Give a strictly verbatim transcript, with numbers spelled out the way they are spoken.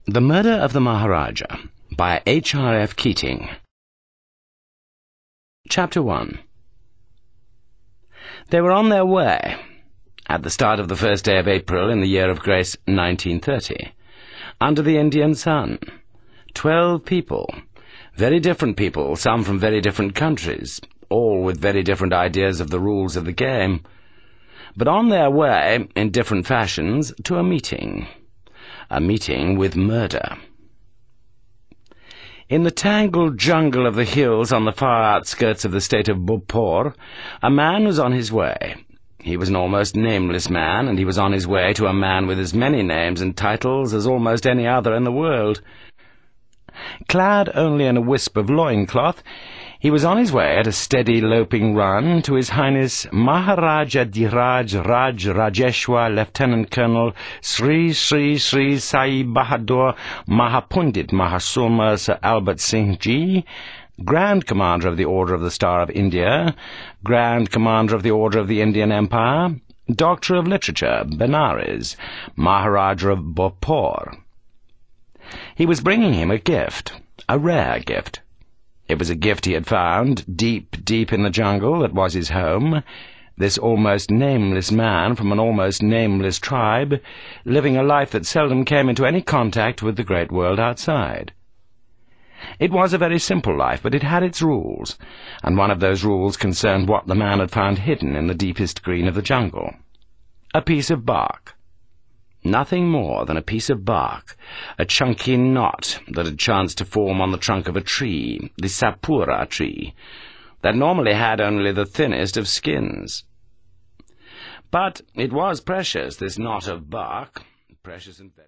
The Murder of the Maharaja by H R F Keating. Chapter one. They were on their way, at the start of the first day of April in the year of grace nineteen thirty, under the Indian sun. Twelve people, very different people, some from very different countries, all with very different ideas of the rules of the game, but on their way, in different fashions, to a meeting. A meeting with murder. In the tangled jungle of the hills on the far outskirts of the state of Bhopal, a man was on his way. He was an almost nameless man, and he was on his way to a man with as many names and titles as almost any other in the world. Clad only in a wisp of loincloth, he was on his way at a steady loping run to His Highness Maharaja Dhiraj Raj Rajeshwar Lieutenant Colonel Sri Sri Sri Sai Bahadur Mahapundit Mahasulma Sir Albert Singh Ji, Grand Commander of the Order of the Star of India, Grand Commander of the Order of the Indian Empire, Doctor of Literature, Benares, Maharaja of Bhopal. He was bringing him a gift, a rare gift. It was a gift he had found, deep, deep in the jungle that was his home, this almost nameless man from an almost nameless tribe, living a life that seldom came into any contact with the great world outside. It was a very simple life, but it had its rules, and one of those rules concerned what the man had found hidden in the deepest green of the jungle. A piece of bark. Nothing more than a piece of bark, a chunky knot that had chanced to form on the trunk of a tree, the sapura tree, that normally had only the thinnest of skins. But it was precious, this knot of bark, precious and very